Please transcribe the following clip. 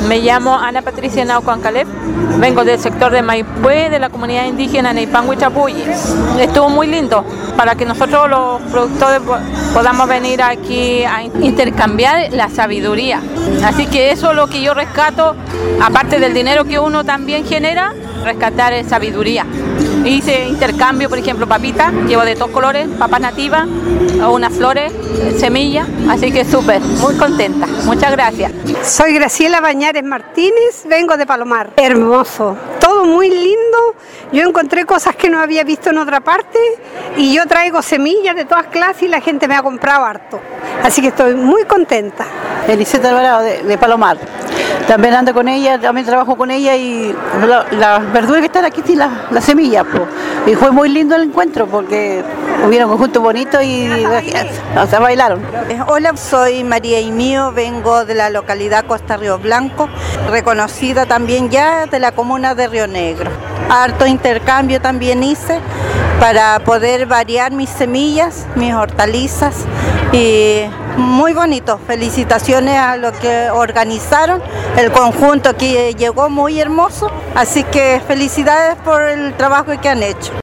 Me llamo Ana Patricia Naucan Caleb, vengo del sector de Maipue, de la comunidad indígena Neipangu y Chapuyi. Estuvo muy lindo para que nosotros los productores podamos venir aquí a intercambiar la sabiduría. Así que eso es lo que yo rescato, aparte del dinero que uno también genera, rescatar es sabiduría. Hice intercambio, por ejemplo, papitas, llevo de todos colores, papas nativas, unas flores, semillas, así que súper, muy contenta. Muchas gracias. Soy Graciela Bañares Martínez, vengo de Palomar. Hermoso, todo muy lindo. Yo encontré cosas que no había visto en otra parte y yo traigo semillas de todas clases y la gente me ha comprado harto. Así que estoy muy contenta. Eliseta Alvarado de Palomar. También ando con ella, también trabajo con ella y las verduras que están aquí, sí, las semillas. Y fue muy lindo el encuentro porque hubieron conjuntos bonitos y hasta bailaron. Hola, soy María Imío, vengo de la localidad Costa Río Blanco, reconocida también ya de la comuna de Río Negro. Harto intercambio también hice para poder variar mis semillas, mis hortalizas y muy bonito. Felicitaciones a los que organizaron, el conjunto que llegó muy hermoso, así que felicidades por el trabajo que han hecho.